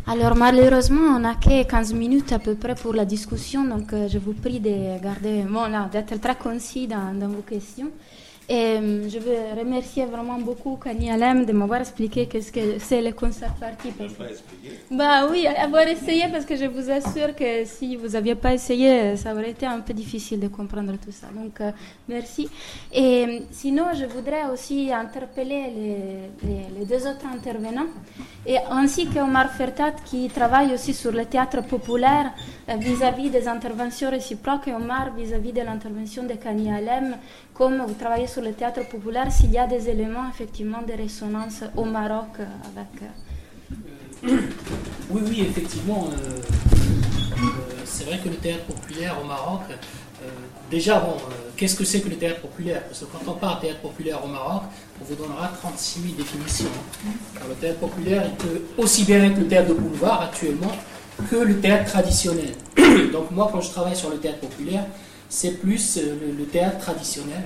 Alors malheureusement, on n'a que 15 minutes à peu près pour la discussion, donc je vous prie de garder, d'être très concis dans vos questions. Et je veux remercier vraiment beaucoup Kani Alem de m'avoir expliqué qu'est-ce que c'est le concert party. Bah oui, avoir essayé parce que je vous assure que si vous n'aviez pas essayé, ça aurait été un peu difficile de comprendre tout ça. Donc merci. Et sinon, je voudrais aussi interpeller les deux autres intervenants, et ainsi qu'Omar Fertat qui travaille aussi sur le théâtre populaire vis-à-vis des interventions réciproques, et Omar vis-à-vis de l'intervention de Kani Alem. Comme vous travaillez sur le théâtre populaire, s'il y a des éléments effectivement de résonance au Maroc avec... Oui, effectivement. C'est vrai que le théâtre populaire au Maroc, déjà, qu'est-ce que c'est que le théâtre populaire? Parce que quand on parle de théâtre populaire au Maroc, on vous donnera 36 000 définitions. Alors, le théâtre populaire, il peut aussi bien être le théâtre de boulevard actuellement que le théâtre traditionnel. Donc moi, quand je travaille sur le théâtre populaire, c'est plus le théâtre traditionnel.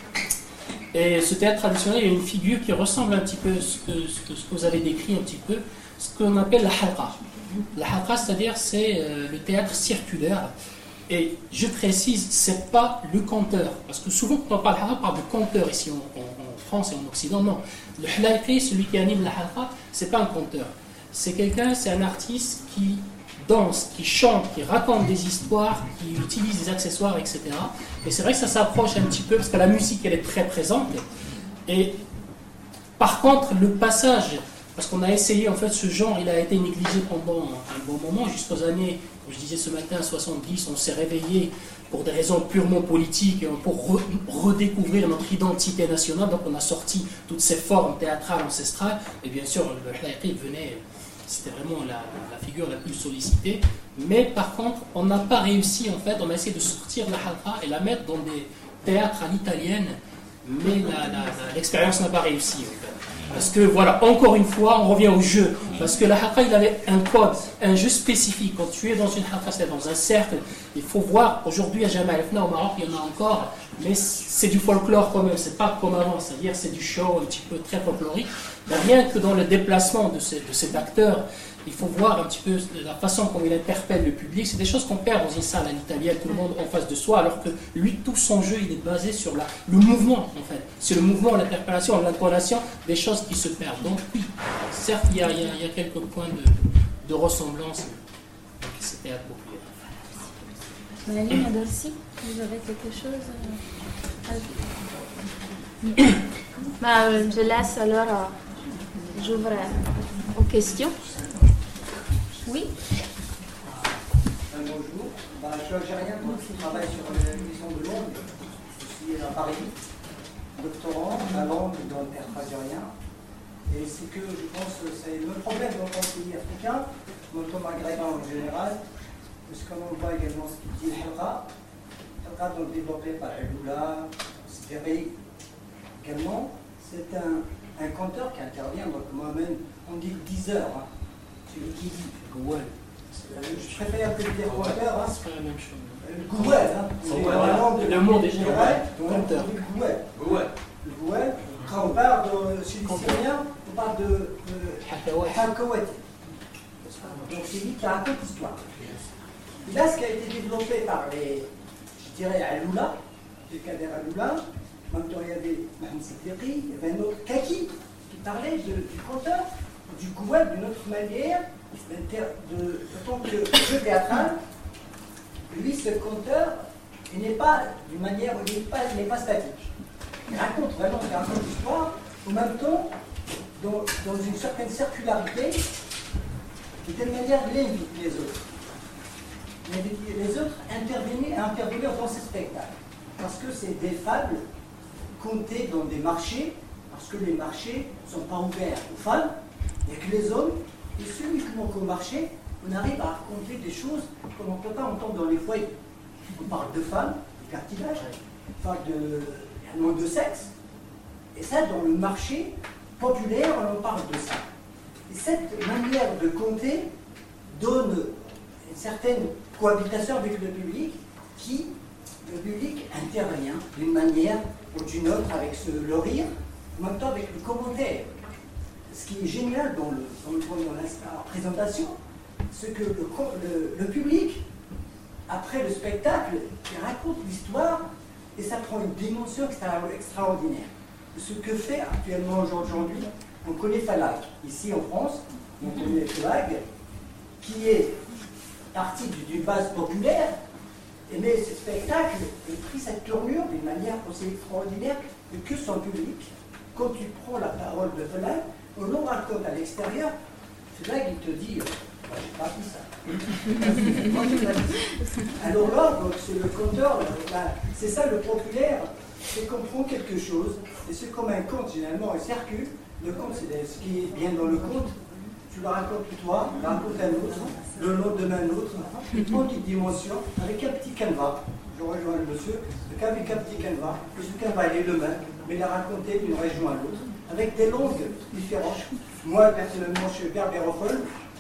Et ce théâtre traditionnel, il y a une figure qui ressemble un petit peu à ce que vous avez décrit un petit peu, ce qu'on appelle la halqa. La halqa, c'est-à-dire, c'est le théâtre circulaire. Et je précise, c'est pas le conteur. Parce que souvent, quand on parle halqa, on parle de conteur ici en France et en Occident. Non. Le halaqi, celui qui anime la halqa, c'est pas un conteur. C'est un artiste qui danse, qui chante, qui raconte des histoires, qui utilise des accessoires, etc. Et c'est vrai que ça s'approche un petit peu, parce que la musique, elle est très présente. Et par contre, le passage, parce qu'on a essayé, en fait, ce genre, il a été négligé pendant un bon moment, jusqu'aux années, comme je disais ce matin, 70, on s'est réveillé pour des raisons purement politiques, pour redécouvrir notre identité nationale. Donc on a sorti toutes ces formes théâtrales ancestrales, et bien sûr, le halaqi venait... C'était vraiment la figure la plus sollicitée. Mais par contre, on n'a pas réussi, en fait, on a essayé de sortir la halqa et la mettre dans des théâtres à l'italienne, mais l'expérience n'a pas réussi, en fait. Parce que, voilà, encore une fois, on revient au jeu. Parce que la halqa, il avait un code, un jeu spécifique. Quand tu es dans une halqa, c'est dans un cercle, il faut voir, aujourd'hui à Jamal El Fna, au Maroc, il y en a encore, mais c'est du folklore quand même, c'est pas comme avant, c'est-à-dire c'est du show un petit peu très folklorique. Mais rien que dans le déplacement de cet acteur, il faut voir un petit peu la façon dont il interpelle le public. C'est des choses qu'on perd dans une salle à l'italienne, tout le monde en face de soi, alors que lui, tout son jeu, il est basé sur le mouvement, en fait. C'est le mouvement, l'interpellation, l'intonation, des choses qui se perdent. Donc oui, certes, il y a quelques points de ressemblance avec ce théâtre populaire. Mélanie Adorsi, vous avez quelque chose à dire? Je laisse alors... J'ouvre aux questions. Oui. Bonjour. Je suis algérien, je travaille sur l'émission de Londres. Je suis à Paris, doctorant en langue dans le théâtre algérien. Et c'est que je pense que c'est le problème dans le pays africain, dans le maghrébin en général, parce que comme on voit également ce qu'il dit Halqa, donc développé par Eloula, Sibéry également, c'est un conteur qui intervient, donc moi-même, on dit le 10 heures, hein. C'est lui qui dit. Gouel. Je préfère que dire conteur, hein. C'est pas la même chose. Le Gouel, hein. Le mot des général, conteur. Le Gouel. Le Gouel. Quand on parle chez les Syriens, on parle de Hakawati. Donc c'est lui qui raconte l'histoire. Et là, ce qui a été développé par je dirais, Aloula, le Kader Aloula, en même temps, il y avait Mahmoud Safiri, il y avait un autre Kaki qui parlait du conteur, du Gouel, d'une autre manière, tant que jeu théâtral. Lui, ce conteur, il n'est pas d'une manière, il n'est pas statique. Il raconte vraiment l'histoire, en même temps, dans une certaine circularité, de telle manière qu'il invite les autres. Les autres intervenaient dans ces spectacles. Parce que c'est des fables contées dans des marchés, parce que les marchés ne sont pas ouverts aux femmes, il n'y a que les hommes, et uniquement qu'au marché, on arrive à raconter des choses qu'on ne peut pas entendre dans les foyers. On parle de femmes, de cartilage, on parle de sexe, et ça, dans le marché populaire, on en parle de ça. Et cette manière de compter donne une certaine cohabitation avec le public le public intervient d'une manière ou d'une autre avec le rire, en même temps avec le commentaire. ce qui est génial dans la présentation, c'est que le public, après le spectacle, il raconte l'histoire et ça prend une dimension extraordinaire. Ce que fait actuellement aujourd'hui, on connaît Falag. Ici en France, on connaît Falag, qui est parti d'une base populaire, mais ce spectacle a pris cette tournure d'une manière aussi extraordinaire que son public, quand tu prends la parole de Falag, on le raconte à l'extérieur, Falag il te dit moi j'ai pas dit ça. Moi, j'ai pas dit ça. Alors là, c'est le conteur, c'est ça le populaire, c'est qu'on prend quelque chose, et c'est comme un conte généralement, il circule. Le conte, c'est ce qui est bien dans le conte. Tu le racontes toi, tu le racontes à l'autre, le lendemain l'autre, tu prends une dimension avec un petit canevas. Je rejoins le monsieur, avec un petit canevas, et ce canevas il est le même, mais il a raconté d'une région à l'autre, avec des langues différentes. Moi, personnellement, je suis berbérophone,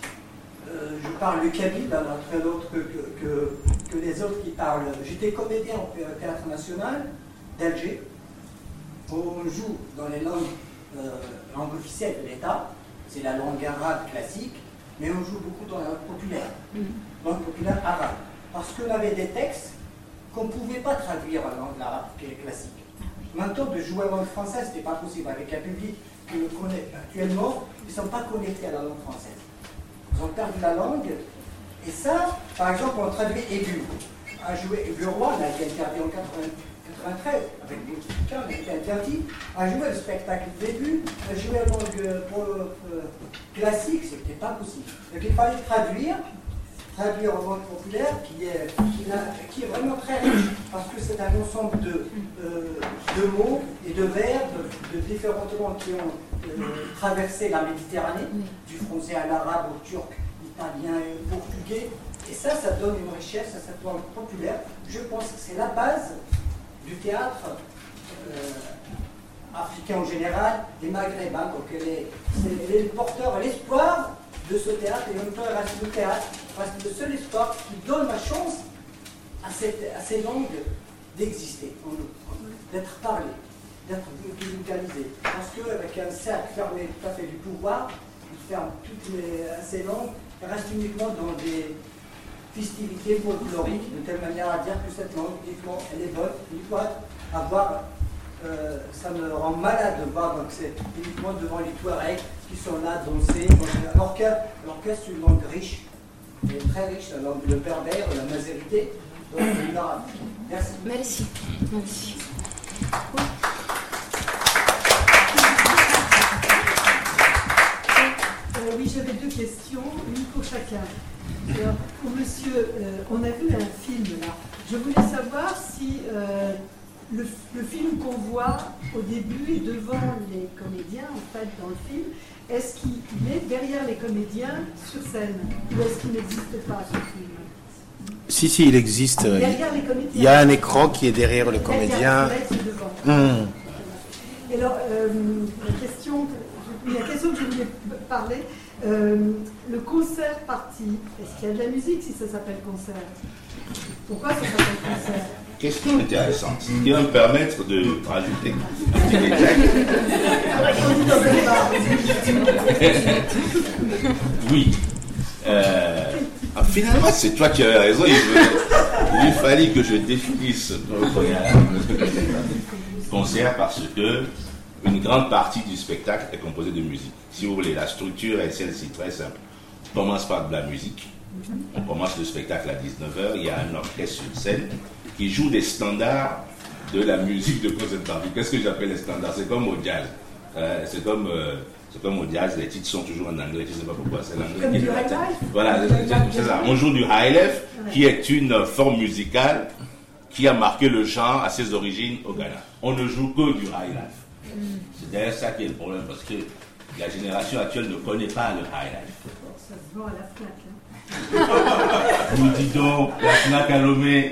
je parle le kabyle, alors très d'autres que les autres qui parlent. J'étais comédien au Théâtre National d'Alger. On joue dans les langues officielles de l'État, c'est la langue arabe classique, mais on joue beaucoup dans la langue populaire, langue populaire arabe, parce qu'on avait des textes qu'on ne pouvait pas traduire en langue arabe classique. Maintenant, de jouer en langue française, ce n'était pas possible avec un public qui le connaît actuellement, ils ne sont pas connectés à la langue française. Ils ont perdu la langue, et ça, par exemple, on traduit aigu. À jouer aigu roi, on a été interdit en 93, avec des cas, on a été interdit. À jouer le spectacle d'aigu, à jouer la langue classique, ce n'était pas possible. Donc il fallait traduire en langue populaire qui est vraiment très riche, parce que c'est un ensemble de mots et de verbes de différentes langues qui ont traversé la Méditerranée, du français à l'arabe, au turc, l'italien et au portugais. Et ça donne une richesse à cette langue populaire. Je pense que c'est la base du théâtre africain en général, des maghrébins. Donc elle est le porteur, l'espoir de ce théâtre, et en même temps elle reste le théâtre, parce que le seul espoir qui donne la chance à ces langues d'exister, d'être parlées, d'être vulgarisées. Parce qu'avec un cercle fermé tout à fait du pouvoir, il ferme toutes ces langues, elles restent uniquement dans des festivités folkloriques, de telle manière à dire que cette langue, uniquement, elle est bonne, il faut avoir. Ça me rend malade de voir, donc c'est uniquement devant les Touaregs qui sont là danser. L'orchestre, c'est une langue riche, et très riche, la langue le berbère, la mazérité. Donc, merci. Merci. Merci. Oui, j'avais deux questions, une pour chacun. Alors, pour monsieur, on a vu un film là. Je voulais savoir si le film qu'on voit au début et devant les comédiens, en fait, dans le film, est-ce qu'il est derrière les comédiens sur scène ou est-ce qu'il n'existe pas ce film? Si, il existe. Derrière les comédiens. Il y a un écran qui est derrière le comédien. Et alors, la question que je voulais parler, le concert parti, est-ce qu'il y a de la musique si ça s'appelle concert? Pourquoi ça s'appelle concert? Question intéressante, qui va me permettre de rajouter un petit détail. Oui. Finalement, c'est toi qui avais raison. Il fallait que je définisse le concert parce que une grande partie du spectacle est composée de musique. Si vous voulez, la structure est celle-ci, très simple. On commence par de la musique. On commence le spectacle à 19h. Il y a un orchestre sur scène qui joue des standards de la musique de concert party. Qu'est-ce que j'appelle les standards? C'est comme au jazz. C'est comme au jazz, les titres sont toujours en anglais. Je ne sais pas pourquoi c'est l'anglais. Comme du high life. Voilà, c'est ça. On joue du high life, qui est une forme musicale qui a marqué le genre à ses origines au Ghana. On ne joue que du high life. C'est d'ailleurs ça qui est le problème, parce que la génération actuelle ne connaît pas le high life. Ça se vend à la FNAC. Nous dis donc, la FNAC à Lomé.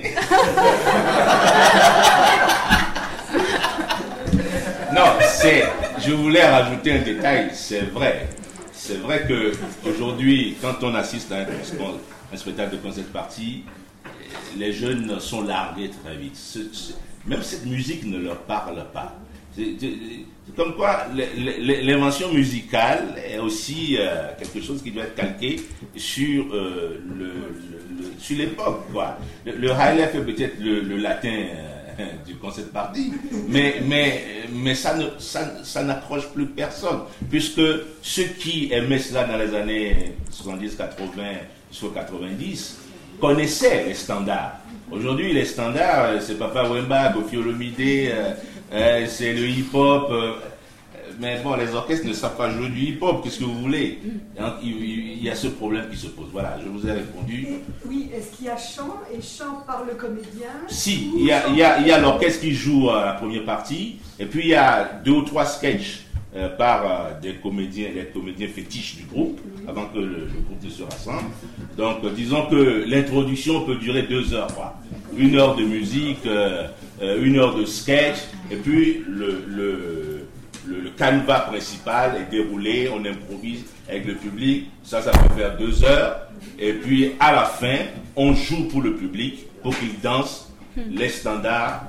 Non, je voulais rajouter un détail, c'est vrai. C'est vrai qu'aujourd'hui, quand on assiste à un spectacle de concert party, les jeunes sont largués très vite. Même cette musique ne leur parle pas. C'est comme quoi l'invention musicale est aussi quelque chose qui doit être calqué sur sur l'époque, quoi. Le high-life est peut-être le latin du concept party, mais ça n'accroche plus personne, puisque ceux qui aimaient cela dans les années 70, 80, jusqu'aux 90 connaissaient les standards. Aujourd'hui, les standards, c'est Papa Wemba, Koffi Olomide, c'est le hip-hop. Mais bon, les orchestres ne savent pas jouer du hip-hop, qu'est-ce que vous voulez? Donc, il y a ce problème qui se pose. Voilà, je vous ai répondu. Oui, est-ce qu'il y a chant et chant par le comédien? Si, il y a l'orchestre qui joue la première partie, et puis il y a 2 ou 3 sketchs par des comédiens fétiches du groupe, avant que le groupe ne se rassemble. Donc, disons que l'introduction peut durer 2 heures, quoi. 1 heure de musique, 1 heure de sketch, et puis le canevas principal est déroulé, on improvise avec le public, ça peut faire 2 heures, et puis à la fin, on joue pour le public, pour qu'il danse les standards,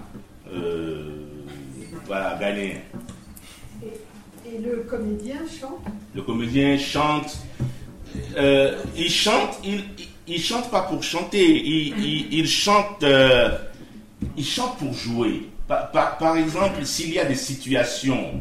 voilà, ghanéens. Et le comédien chante? Le comédien chante, il chante pas pour chanter, il chante pour jouer. Par exemple, s'il y a des situations,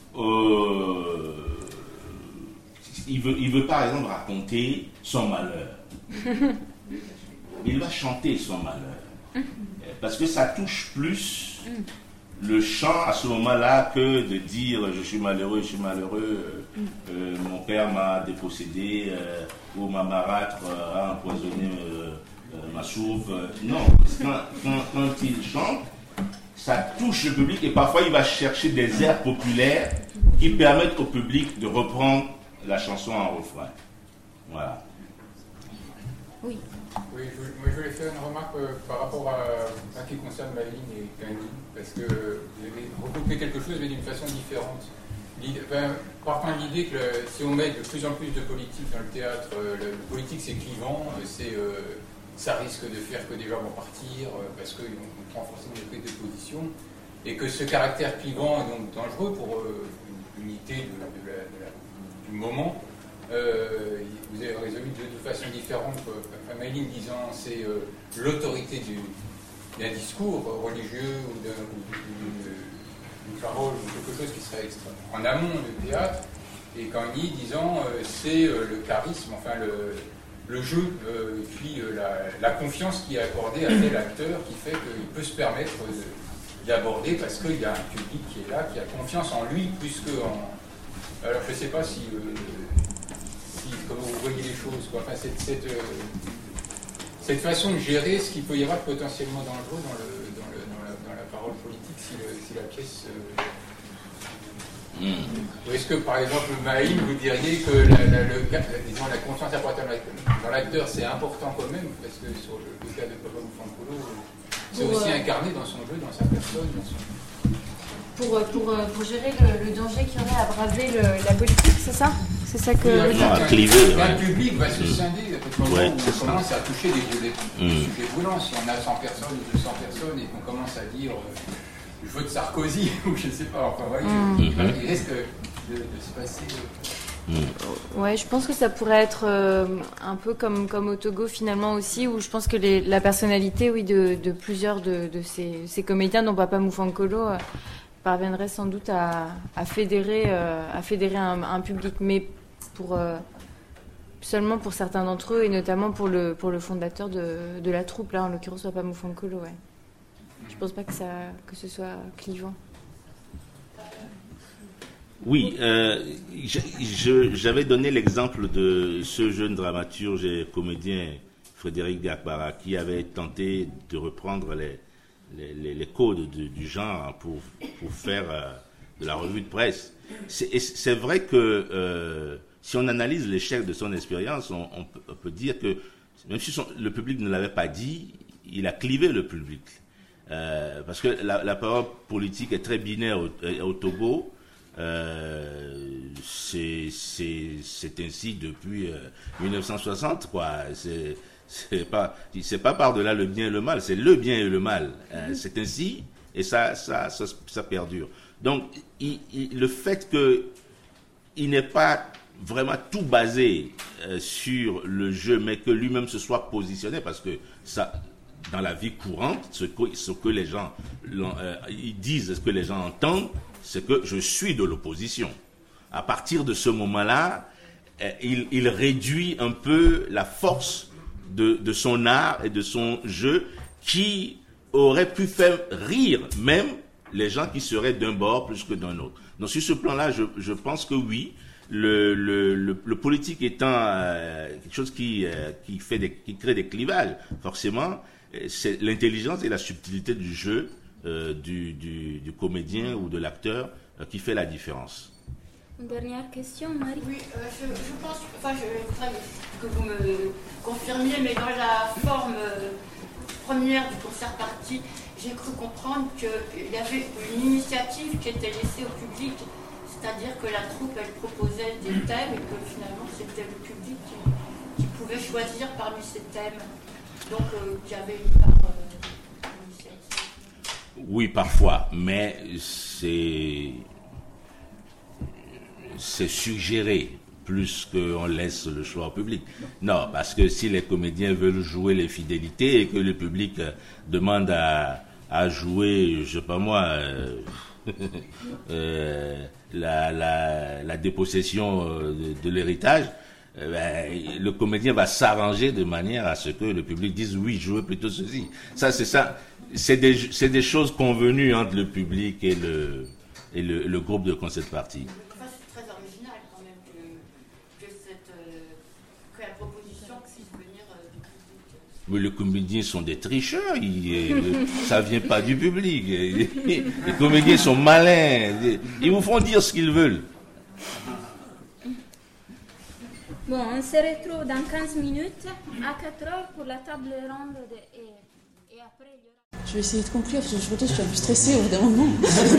il veut par exemple raconter son malheur. Il va chanter son malheur. Parce que ça touche plus le chant à ce moment-là que de dire je suis malheureux, mon père m'a dépossédé, ou ma marâtre a empoisonné ma soupe. Non, quand il chante, ça touche le public et parfois il va chercher des airs populaires qui permettent au public de reprendre la chanson en refrain. Voilà. Oui. Oui, moi je voulais faire une remarque par rapport à ce qui concerne Maëline et Kani, parce que vous avez recoupé quelque chose mais d'une façon différente. Partant de l'idée que si on met de plus en plus de politique dans le théâtre, le politique c'est clivant, ça risque de faire que des gens vont partir parce qu'on prend forcément des prises de position, et que ce caractère clivant est donc dangereux pour l'unité du moment. Vous avez résolu de façon différente. Maëline disant c'est l'autorité d'un discours religieux ou d'une parole ou quelque chose qui serait en amont du théâtre, et Kani disant c'est le charisme, enfin le jeu, puis la confiance qui est accordée à tel acteur qui fait qu'il peut se permettre d'aborder parce qu'il y a un public qui est là, qui a confiance en lui plus qu'en... Alors je ne sais pas si comment vous voyez les choses, quoi. Enfin, cette façon de gérer ce qu'il peut y avoir de potentiellement dangereux dans la parole politique si la pièce... Ou est-ce que, par exemple, Maïm, vous diriez que la confiance apportée dans l'acteur, c'est important quand même, parce que sur le cas de Papa Moufankolo, c'est aussi incarné dans son jeu, dans sa personne. Pour gérer le danger qu'il y aurait à braver la politique, c'est ça? C'est ça que... Un public va se scinder à partir du moment où on commence à toucher des sujets brûlants. Si on a 100 personnes ou 200 personnes et qu'on commence à dire je vote Sarkozy ou je ne sais pas, enfin voyez, il risque de se passer... Ouais, je pense que ça pourrait être un peu comme au Togo finalement aussi, où je pense que la personnalité de plusieurs de ces comédiens, dont Papa Moufankolo, parviendrait sans doute à fédérer un public, mais seulement pour certains d'entre eux, et notamment pour le fondateur de la troupe, là en l'occurrence Papa Moufankolo. Ouais. Je pense pas que ce soit clivant. Oui, j'avais donné l'exemple de ce jeune dramaturge et comédien Frédéric Gakbara qui avait tenté de reprendre les codes du genre pour faire de la revue de presse. C'est vrai que si on analyse l'échec de son expérience, on peut dire que même si le public ne l'avait pas dit, il a clivé le public. Parce que la parole politique est très binaire au Togo. C'est ainsi depuis 1960, quoi. C'est pas par-delà le bien et le mal, c'est le bien et le mal. C'est ainsi, et ça perdure. Donc, le fait qu'il n'ait pas vraiment tout basé sur le jeu, mais que lui-même se soit positionné, parce que ça, dans la vie courante, ce que les gens ils disent, ce que les gens entendent, c'est que je suis de l'opposition. À partir de ce moment-là, il réduit un peu la force de son art et de son jeu, qui aurait pu faire rire même les gens qui seraient d'un bord plus que d'un autre. Donc sur ce plan-là, je pense que oui, le politique étant quelque chose qui crée des clivages, forcément, c'est l'intelligence et la subtilité du jeu du comédien ou de l'acteur qui fait la différence. Une dernière question, Marie. Oui, je pense, je voudrais que vous me confirmiez, mais dans la forme première du concert party, j'ai cru comprendre qu'il y avait une initiative qui était laissée au public, c'est-à-dire que la troupe, elle proposait des thèmes et que finalement c'était le public qui pouvait choisir parmi ces thèmes. Donc il y avait une part d'initiative. Oui, parfois, mais c'est suggéré plus qu'on laisse le choix au public. Non, parce que si les comédiens veulent jouer les fidélités et que le public demande à jouer, je sais pas moi, la dépossession de l'héritage, le comédien va s'arranger de manière à ce que le public dise oui, jouez plutôt ceci. Ça, c'est des choses convenues entre le public et le groupe de concert party. Mais les comédiens sont des tricheurs, ça vient pas du public. Les comédiens sont malins, ils vous font dire ce qu'ils veulent. Bon, on se retrouve dans 15 minutes à 4 heures pour la table ronde et après il y aura... Je vais essayer de conclure parce que je suis un peu stressée au bout d'un moment.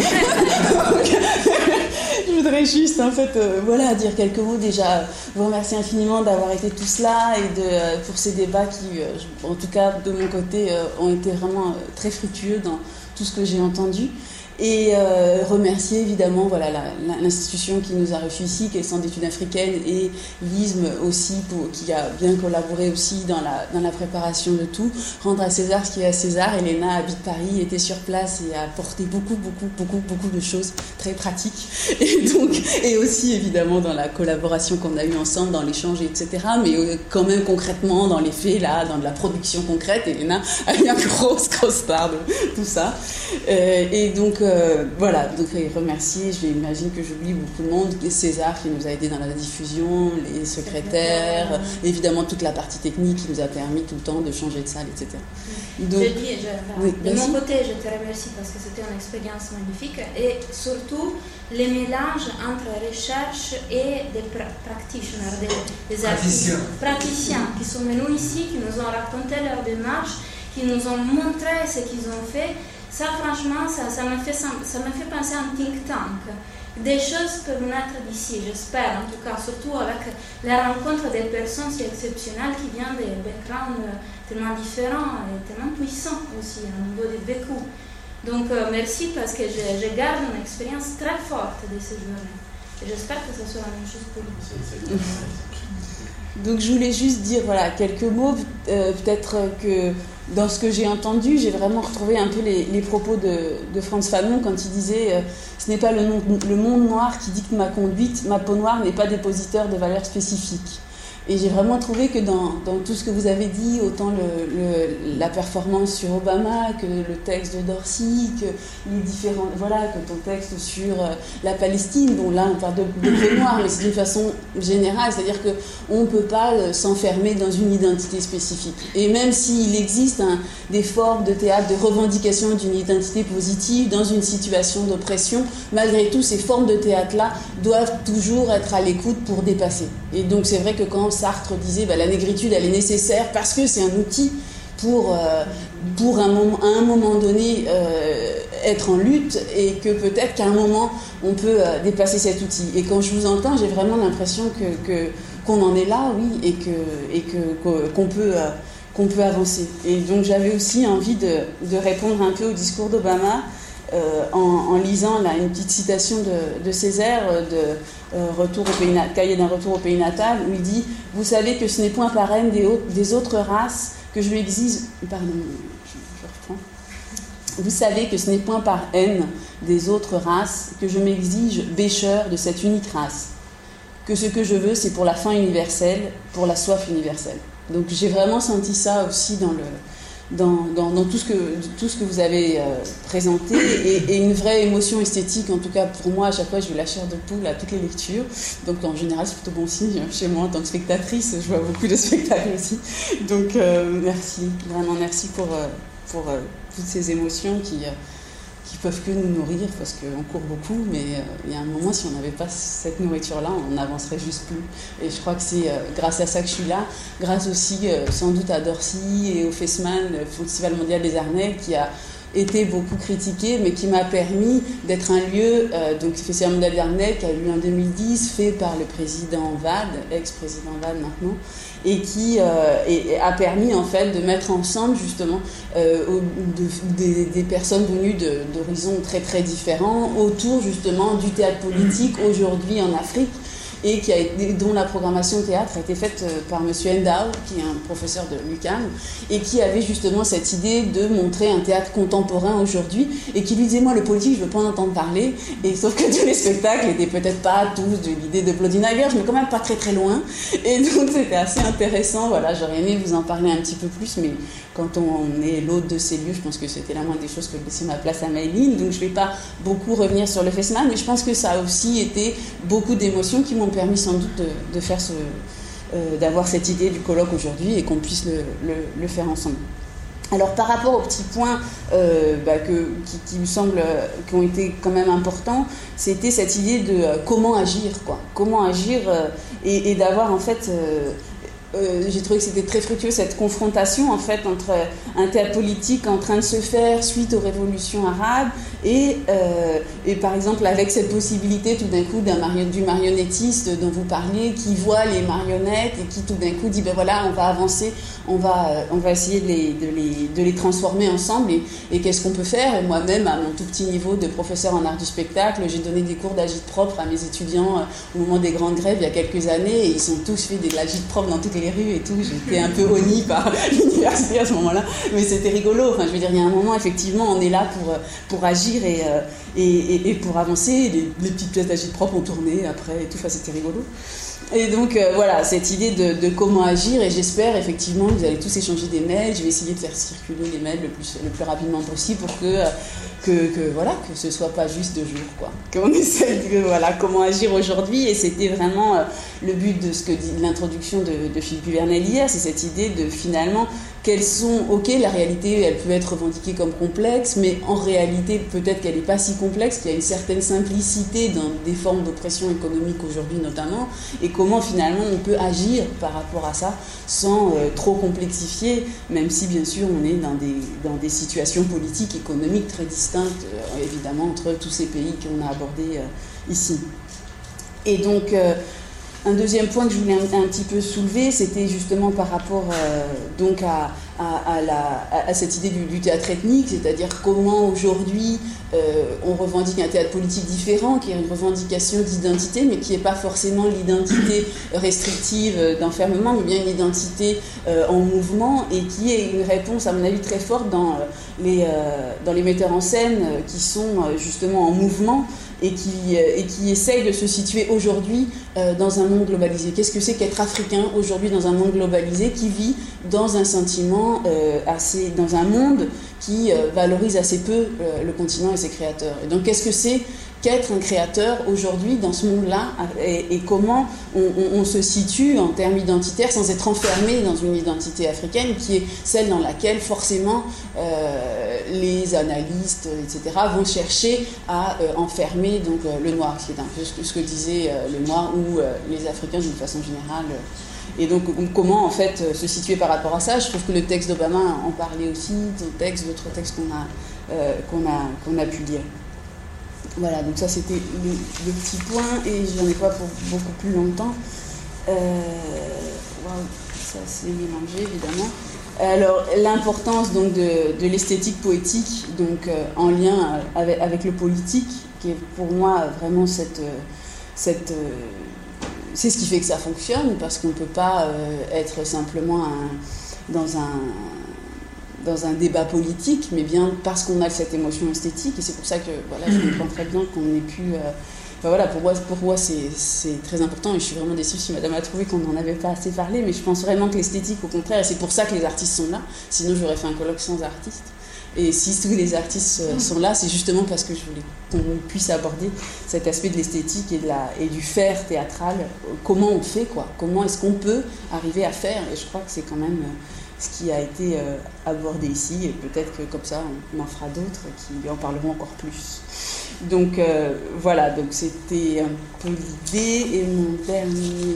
Je voudrais juste dire quelques mots. Déjà, vous remercier infiniment d'avoir été tous là et pour ces débats qui, en tout cas de mon côté, ont été vraiment très fructueux dans tout ce que j'ai entendu. Et remercier évidemment l'institution qui nous a reçus ici, qui est le Centre d'études africaines, et l'ISM aussi, qui a bien collaboré aussi dans la préparation de tout. Rendre à César ce qui est à César. Elena habite Paris, était sur place et a apporté beaucoup de choses très pratiques. Et aussi évidemment dans la collaboration qu'on a eue ensemble, dans l'échange, etc. Mais quand même concrètement dans les faits, là, dans de la production concrète, Elena a eu une grosse part de tout ça. Et donc remercier, j'imagine que j'oublie beaucoup de monde, César qui nous a aidé dans la diffusion, les secrétaires, évidemment toute la partie technique qui nous a permis tout le temps de changer de salle, etc. Donc, de mon côté, je te remercie parce que c'était une expérience magnifique et surtout les mélanges entre recherche et des practitioners, des praticiens qui sont venus ici, qui nous ont raconté leur démarche, qui nous ont montré ce qu'ils ont fait. Ça, franchement, ça m'a fait penser à un think tank. Des choses peuvent naître d'ici, j'espère, en tout cas, surtout avec la rencontre des personnes si exceptionnelles qui viennent des backgrounds tellement différents et tellement puissants aussi, au niveau des vécus. Donc, merci parce que je garde une expérience très forte de ces journées. Et j'espère que ce sera la même chose pour vous. Donc je voulais juste dire quelques mots, peut-être que dans ce que j'ai entendu, j'ai vraiment retrouvé un peu les propos de Frantz Fanon quand il disait ce n'est pas le monde noir qui dicte ma conduite, ma peau noire n'est pas dépositeur de valeurs spécifiques. Et j'ai vraiment trouvé que dans tout ce que vous avez dit, autant la performance sur Obama, que le texte de Dorsey, que les différents, que ton texte sur la Palestine, bon là on parle de peau noire, mais c'est d'une façon générale, c'est-à-dire qu'on ne peut pas s'enfermer dans une identité spécifique. Et même s'il existe des formes de théâtre, de revendication d'une identité positive dans une situation d'oppression, malgré tout ces formes de théâtre-là doivent toujours être à l'écoute pour dépasser. Et donc c'est vrai que quand Sartre disait la négritude elle est nécessaire parce que c'est un outil pour à un moment donné être en lutte et que peut-être qu'à un moment on peut dépasser cet outil. Et quand je vous entends, j'ai vraiment l'impression qu'on en est là, oui, et qu'on peut avancer. Et donc j'avais aussi envie de répondre un peu au discours d'Obama en lisant là, une petite citation de Césaire, Cahier d'un retour au pays natal, où il dit « Vous savez que ce n'est point par haine des autres races que je m'exige... » Pardon, je reprends. « Vous savez que ce n'est point par haine des autres races que je m'exige bêcheur de cette unique race. Que ce que je veux, c'est pour la faim universelle, pour la soif universelle. » Donc j'ai vraiment senti ça aussi dans tout ce que vous avez présenté, et une vraie émotion esthétique, en tout cas pour moi, à chaque fois je veux la chair de poule à toutes les lectures. Donc en général c'est plutôt bon signe chez moi en tant que spectatrice, je vois beaucoup de spectacles aussi. Donc merci, vraiment merci pour toutes ces émotions qui peuvent que nous nourrir, parce qu'on court beaucoup, mais il y a un moment, si on n'avait pas cette nourriture-là, on n'avancerait juste plus. Et je crois que c'est grâce à ça que je suis là, grâce aussi sans doute à Dorcy et au FESMAN, le Festival mondial des arts nègres, qui a été beaucoup critiqué, mais qui m'a permis d'être un lieu, donc le Festival mondial des arts nègres, qui a eu lieu en 2010, fait par le président Wade, ex-président Wade maintenant, et qui a permis en fait de mettre ensemble justement des personnes venues d'horizons très très différents autour justement du théâtre politique aujourd'hui en Afrique, et dont la programmation théâtre a été faite par M. Endao, qui est un professeur de l'UQAM, et qui avait justement cette idée de montrer un théâtre contemporain aujourd'hui, et qui lui disait, moi le politique je ne veux pas en entendre parler, et sauf que tous les spectacles n'étaient peut-être pas tous de l'idée de Bloody Nigers, mais quand même pas très très loin, et donc c'était assez intéressant. Voilà, j'aurais aimé vous en parler un petit peu plus, mais quand on est l'hôte de ces lieux, je pense que c'était la moindre des choses que de laisser ma place à Maëline, donc je ne vais pas beaucoup revenir sur le FESMAN, mais je pense que ça a aussi été beaucoup d'émotions qui m'ont permis sans doute de faire d'avoir cette idée du colloque aujourd'hui, et qu'on puisse le faire ensemble. Alors par rapport aux petits points qui me semblent qui ont été quand même importants, c'était cette idée de comment agir, comment agir, et d'avoir en fait... j'ai trouvé que c'était très fructueux, cette confrontation en fait entre un théâtre politique en train de se faire suite aux révolutions arabes et par exemple avec cette possibilité tout d'un coup du marionnettiste dont vous parliez, qui voit les marionnettes et qui tout d'un coup dit ben voilà, on va avancer, on va essayer de les transformer ensemble, et qu'est-ce qu'on peut faire. Et moi-même à mon tout petit niveau de professeur en art du spectacle, j'ai donné des cours d'agite-propre à mes étudiants au moment des grandes grèves il y a quelques années, et ils ont tous fait de l'agite-propre dans toutes les rues et tout. J'étais un peu honnie par l'université à ce moment-là, mais c'était rigolo. Enfin, je veux dire, il y a un moment, effectivement, on est là pour agir et pour avancer. Les petites pièces d'agite-propre ont tourné après et tout. Enfin, c'était rigolo. Et donc voilà, cette idée de comment agir, et j'espère effectivement que vous allez tous échanger des mails. Je vais essayer de faire circuler les mails le plus rapidement possible pour que ce soit pas juste 2 jours, quoi. Qu'on essaie de comment agir aujourd'hui. Et c'était vraiment le but de ce que dit l'introduction de Philippe Huvernel hier, c'est cette idée de finalement quelles sont, ok, la réalité elle peut être revendiquée comme complexe, mais en réalité peut-être qu'elle n'est pas si complexe, qu'il y a une certaine simplicité dans des formes d'oppression économique aujourd'hui notamment, et comment finalement on peut agir par rapport à ça sans trop complexifier, même si bien sûr on est dans des situations politiques, économiques très distinctes évidemment entre tous ces pays qu'on a abordés ici. Et donc un deuxième point que je voulais un petit peu soulever, c'était justement par rapport donc à cette idée du théâtre ethnique, c'est-à-dire comment aujourd'hui on revendique un théâtre politique différent, qui est une revendication d'identité, mais qui n'est pas forcément l'identité restrictive d'enfermement, mais bien une identité en mouvement, et qui est une réponse, à mon avis, très forte dans les metteurs en scène qui sont justement en mouvement, et qui essayent de se situer aujourd'hui dans un monde globalisé. Qu'est-ce que c'est qu'être africain aujourd'hui dans un monde globalisé qui vit dans un sentiment dans un monde qui valorise assez peu le continent et ses créateurs. Et donc qu'est-ce que c'est qu'être un créateur aujourd'hui dans ce monde-là, et comment on se situe en termes identitaires sans être enfermé dans une identité africaine qui est celle dans laquelle forcément les analystes, etc., vont chercher à enfermer donc, le noir, qui est un peu ce que disait le noir ou les Africains d'une façon générale. Et donc comment en fait se situer par rapport à ça. Je trouve que le texte d'Obama en parlait aussi, d'autres textes qu'on a pu lire. Voilà, donc ça c'était le petit point, et j'en ai pas pour beaucoup plus longtemps. Ça c'est mélangé évidemment. Alors, l'importance donc de l'esthétique poétique, donc en lien avec le politique, qui est pour moi vraiment c'est ce qui fait que ça fonctionne, parce qu'on ne peut pas être simplement dans un débat politique, mais bien parce qu'on a cette émotion esthétique, et c'est pour ça que voilà, je comprends très bien qu'on ait pu... voilà, pour moi c'est très important, et je suis vraiment déçue si madame a trouvé qu'on n'en avait pas assez parlé, mais je pense vraiment que l'esthétique, au contraire, et c'est pour ça que les artistes sont là, sinon j'aurais fait un colloque sans artistes. Et si tous les artistes sont là, c'est justement parce que je voulais qu'on puisse aborder cet aspect de l'esthétique et du faire théâtral. Comment on fait, quoi? Comment est-ce qu'on peut arriver à faire? Et je crois que c'est quand même ce qui a été abordé ici. Et peut-être que comme ça, on en fera d'autres qui en parleront encore plus. Donc voilà, donc c'était un peu l'idée. Et mon dernier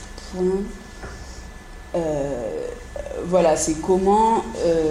point, voilà, c'est comment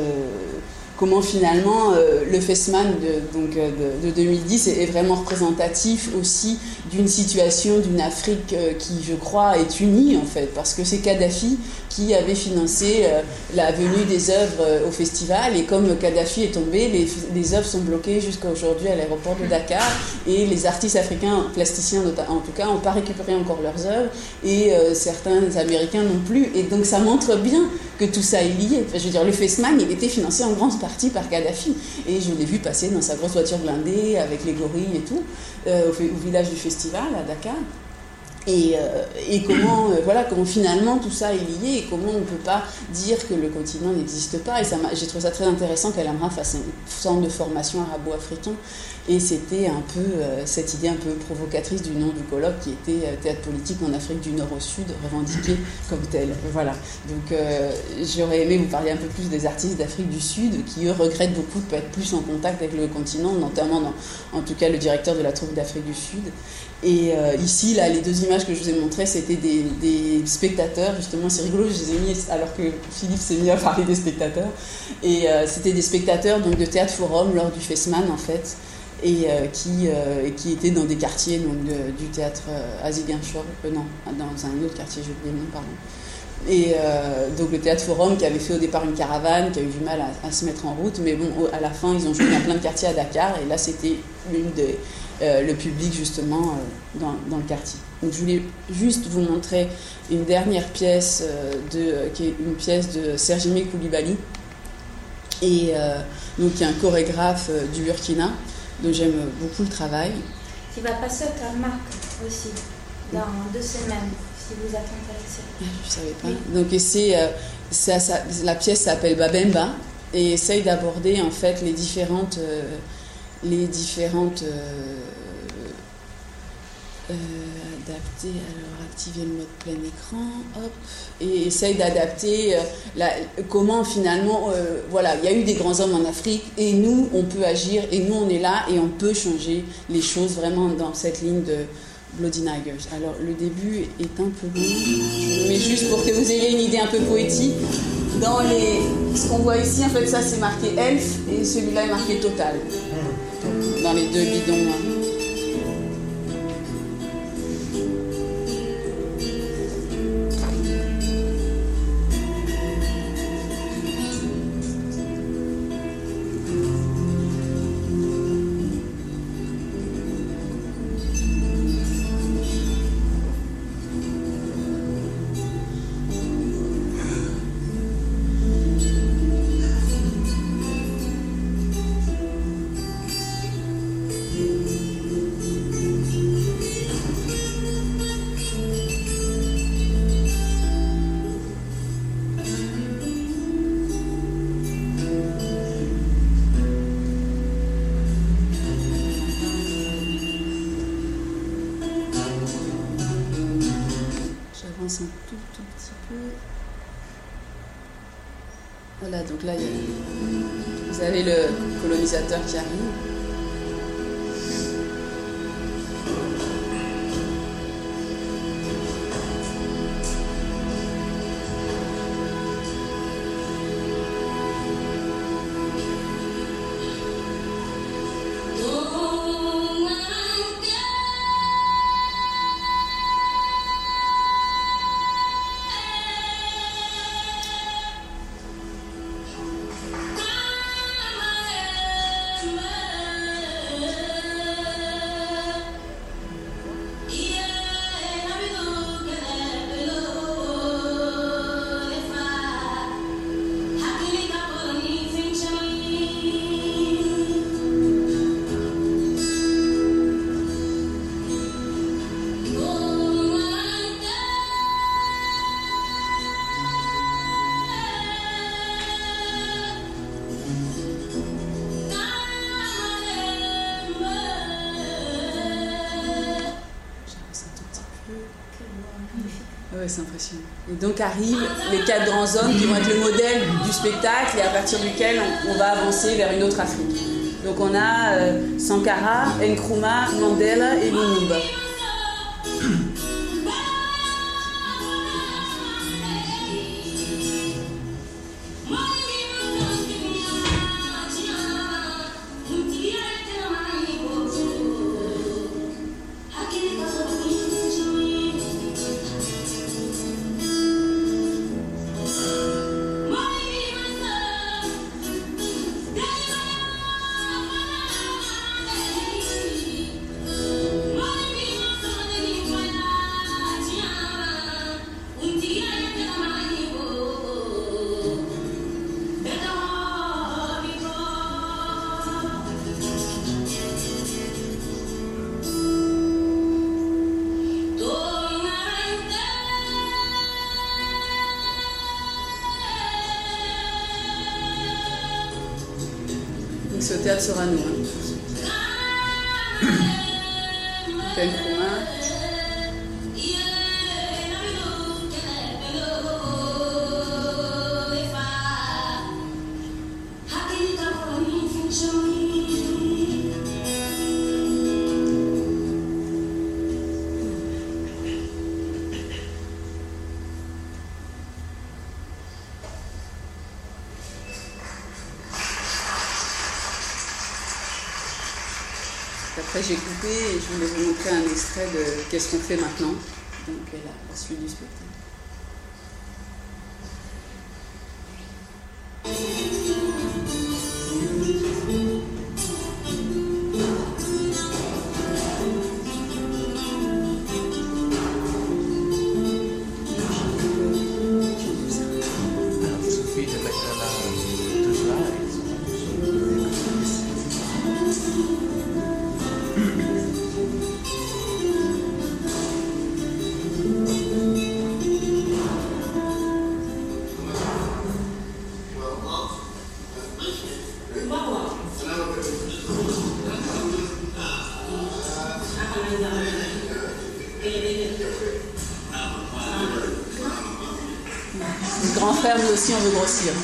finalement le Festman de 2010 est vraiment représentatif aussi d'une situation d'une Afrique qui, je crois, est unie en fait, parce que c'est Kadhafi qui avait financé la venue des œuvres au festival, et comme Kadhafi est tombé, les œuvres sont bloquées jusqu'à aujourd'hui à l'aéroport de Dakar, et les artistes africains, plasticiens en tout cas, n'ont pas récupéré encore leurs œuvres, et certains Américains non plus, et donc ça montre bien que tout ça est lié. Enfin, je veux dire, le Festman, il était financé en grande partie par Kadhafi, et je l'ai vu passer dans sa grosse voiture blindée avec les gorilles et tout, au village du festival à Dakar. Et comment, comment finalement tout ça est lié, et comment on ne peut pas dire que le continent n'existe pas. Et j'ai trouvé ça très intéressant qu'Al Amra fasse un centre de formation arabo-africain, et c'était un peu cette idée un peu provocatrice du nom du colloque qui était théâtre politique en Afrique du Nord au Sud, revendiqué comme tel. Voilà. Donc j'aurais aimé vous parler un peu plus des artistes d'Afrique du Sud qui, eux, regrettent beaucoup de ne pas être plus en contact avec le continent, notamment en tout cas le directeur de la troupe d'Afrique du Sud. Et ici, là, les deux images que je vous ai montrées, c'était des spectateurs, justement, c'est rigolo, je les ai mis alors que Philippe s'est mis à parler des spectateurs. Et c'était des spectateurs donc, de Théâtre Forum lors du Festman, en fait, et qui étaient dans des quartiers donc, du théâtre Aziguinchor, non, dans un autre quartier, j'ai oublié le nom, pardon. Et donc le Théâtre Forum qui avait fait au départ une caravane, qui a eu du mal à se mettre en route, mais bon, à la fin, ils ont joué dans plein de quartiers à Dakar, et là, c'était le public justement dans le quartier. Donc je voulais juste vous montrer une dernière pièce qui est une pièce de Sergime Koulibaly, et donc qui est un chorégraphe du Burkina, dont j'aime beaucoup le travail. Qui va passer au Tarmac aussi dans 2 semaines, si vous êtes intéressé. Je ne savais pas. Oui. Donc la pièce s'appelle Babemba, et essaye d'aborder en fait les différentes adapter, alors activer le mode plein écran, hop, et essaye d'adapter comment finalement, il y a eu des grands hommes en Afrique, et nous on peut agir, et nous on est là, et on peut changer les choses vraiment dans cette ligne de Bloody Nigers. Alors le début est un peu long, je le mets juste pour que vous ayez une idée un peu poétique. Ce qu'on voit ici, en fait, ça c'est marqué Elf, et celui-là est marqué Total. Dans les deux bidons. Un tout petit peu. Voilà, donc là, vous avez le colonisateur qui arrive. ouais, c'est impressionnant. Et donc arrivent les 4 grands hommes qui vont être le modèle du spectacle et à partir duquel on va avancer vers une autre Afrique. Donc on a Sankara, Nkrumah, Mandela et Lumumba. C'est au théâtre Sorano. Nkrumah. Après j'ai coupé et je voulais vous montrer un extrait de Qu'est-ce qu'on fait maintenant, donc la suite du spectacle. Le grand frère, nous aussi, on veut grossir.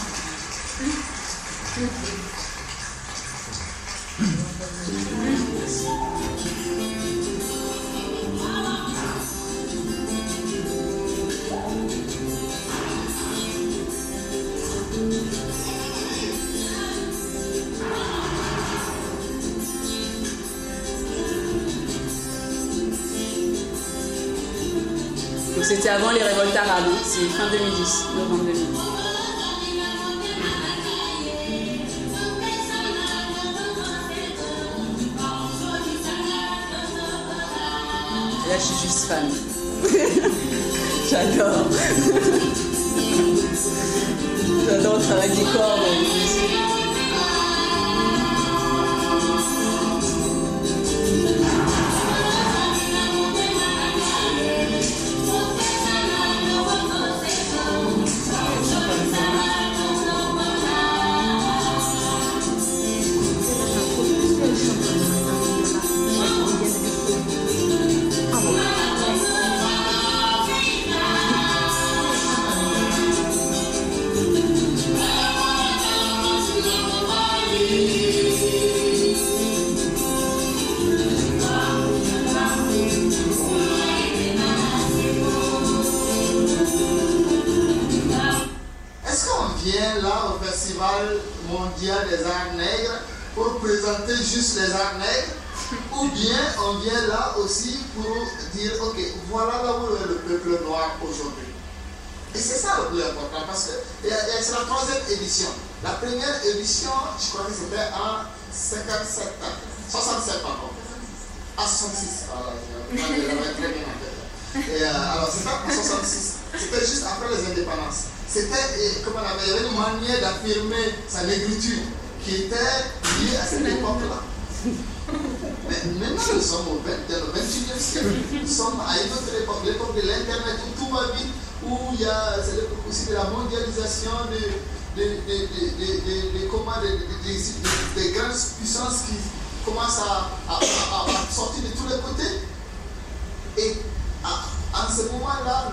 Donc c'était avant les révoltes arabes, hein. C'est fin 2010, novembre 2010. Et là je suis juste fan. J'adore. J'adore le travail des cordes. Mondial des arts nègres pour présenter juste les arts nègres, ou bien on vient là aussi pour dire ok, voilà là où est le peuple noir aujourd'hui. Et c'est ça le plus important parce que c'est la 3e édition. La première édition, je crois que c'était en 67 pardon. À 66. Très bien en tête. Et alors c'était en 66. C'était juste après les indépendances. C'était, comme on avait, il y avait une manière d'affirmer sa négritude qui était liée à cette époque-là. Mais maintenant, nous sommes dans le 21e siècle. Nous sommes à une autre époque, l'époque de l'Internet où tout va vite, où il y a aussi de la mondialisation des grandes puissances qui commencent à sortir de tous les côtés. Et à en ce moment-là,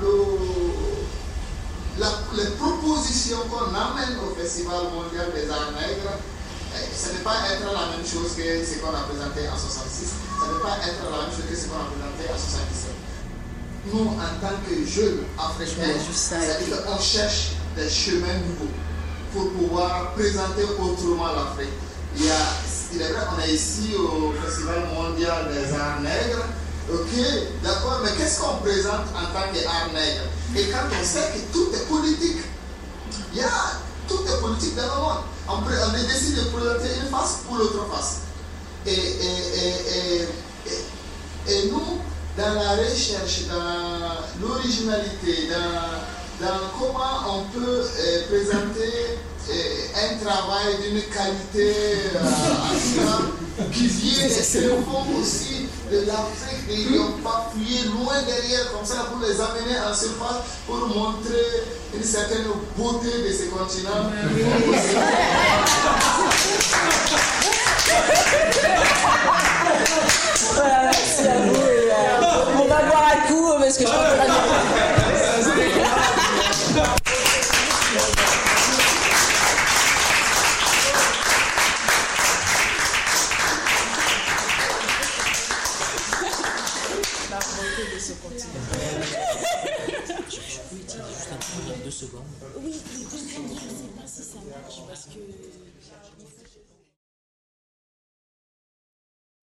les propositions qu'on amène au Festival mondial des arts nègres, ce n'est pas être la même chose que ce qu'on a présenté en 66, ce n'est pas être la même chose que ce qu'on a présenté en 77. Nous, en tant que jeunes africains, c'est-à-dire qu'on cherche des chemins nouveaux pour pouvoir présenter autrement l'Afrique. Il est vrai qu'on est ici au Festival mondial des arts nègres. Ok, d'accord, mais qu'est-ce qu'on présente en tant qu'art nègre? Et quand on sait que tout est politique, tout est politique dans le monde. On décide de présenter une face pour l'autre face. Et nous, dans la recherche, dans l'originalité, dans comment on peut présenter un travail d'une qualité qui vient et fond aussi de l'Afrique, et ils n'ont pas fouillé loin derrière comme ça pour les amener en surface pour montrer une certaine beauté de ce continent. Voilà, merci à vous. Et, on va boire un coup parce que je crois que Je peux utiliser juste un peu 2 secondes. Oui, je sais pas si ça marche parce que